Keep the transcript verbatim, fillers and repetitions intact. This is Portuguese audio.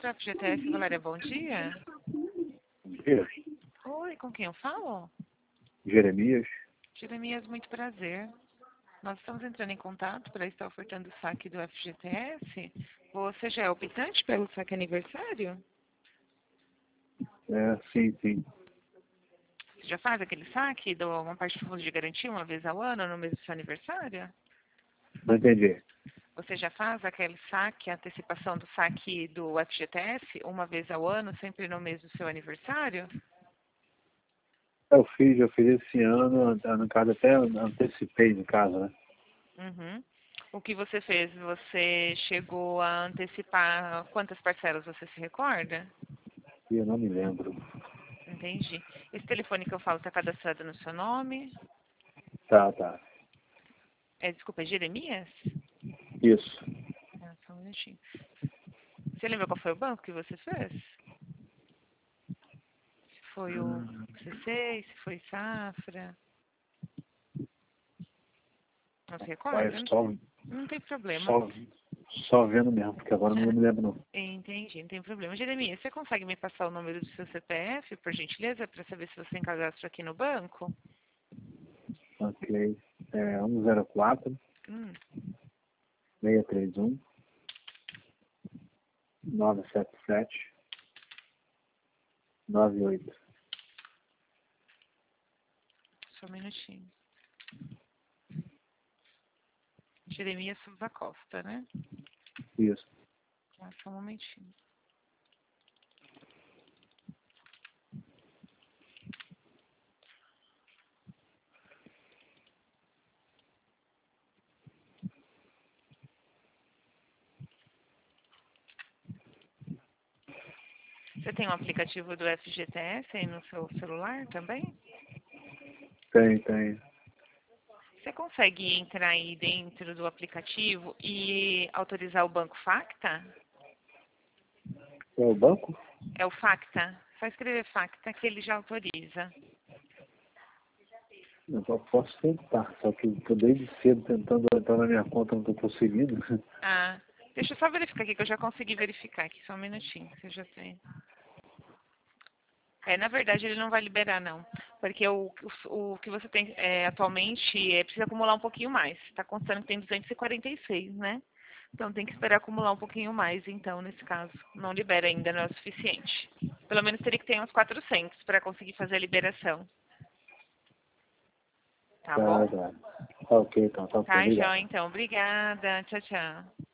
F G T S, Valéria, bom dia. Bom dia, Oi, com quem eu falo? Jeremias. Jeremias, muito prazer. Nós estamos entrando em contato para estar ofertando o saque do F G T S. Você já é optante pelo saque aniversário? É, sim, sim. Você já faz aquele saque de uma parte do fundo de garantia uma vez ao ano, no mês do seu aniversário? Não entendi. Você já faz aquele saque, a antecipação do saque do F G T S uma vez ao ano, sempre no mês do seu aniversário? Eu fiz, eu fiz esse ano, no caso até antecipei no caso, né? Uhum. O que você fez? Você chegou a antecipar quantas parcelas você se recorda? E eu não me lembro. Entendi. Esse telefone que eu falo está cadastrado no seu nome? Tá, tá. É, desculpa, é Jeremias? Isso. Ah, só um minutinho. Você lembra qual foi o banco que você fez? Se foi o C C, se foi Safra? Não se Vai recorda? Não, só, não tem problema. só, só vendo mesmo, porque agora não me lembro não. Entendi, não tem problema. Jeremias, você consegue me passar o número do seu C P F, por gentileza, para saber se você tem cadastro aqui no banco? Ok. É um zero quatro, Hum, seis três um, nove sete sete, nove oito. só um minutinho. Jeremias Souza Costa, né? Isso. Ah, só um momentinho. Você tem um aplicativo do F G T S aí no seu celular também? Tem, tem. Você consegue entrar aí dentro do aplicativo e autorizar o banco Facta? É o banco? É o Facta? Só escrever Facta que ele já autoriza. Eu só posso tentar, só que eu tô desde cedo tentando entrar na minha conta, não tô conseguindo. Ah, deixa eu só verificar aqui que eu já consegui verificar aqui, só um minutinho, que eu já tem. É, na verdade ele não vai liberar não, porque o, o, o que você tem é, atualmente é, precisa acumular um pouquinho mais. Está constando que tem duzentos e quarenta e seis, né? Então tem que esperar acumular um pouquinho mais, então nesse caso não libera ainda, não é o suficiente. Pelo menos teria que ter uns quatrocentos para conseguir fazer a liberação. Tá Tá, bom? tá. Tá ok, então, tá ok, Tá, obrigado. Jó, então. Obrigada. Tchau, tchau.